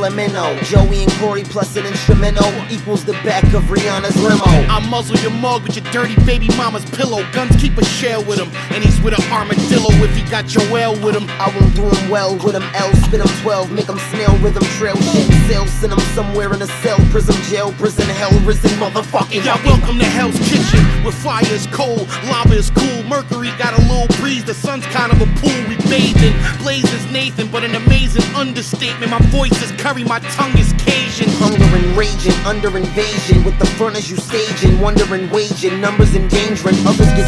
Elemento. Joey and Corey plus an instrumental equals the back of Rihanna's limo. I muzzle your mug with your dirty baby mama's pillow. Guns keep a shell with him, and he's with an armadillo if he got Joel with him. I won't do him well with him L, spin him 12, make him snail rhythm, trail shit, sail, send him somewhere in a cell, prison, jail, prison, hell, risen, motherfucking. Y'all welcome to Hell's Kitchen, where fire is cold, lava is cool, Mercury got a little breeze, the sun's kind of a pool, we bathing, Blazes Nathan, but an amazing understatement, my voice is curry, my tongue is Cajun. Hunger and raging, under invasion, with the furnace you staging, wondering, waging, numbers endangering, others get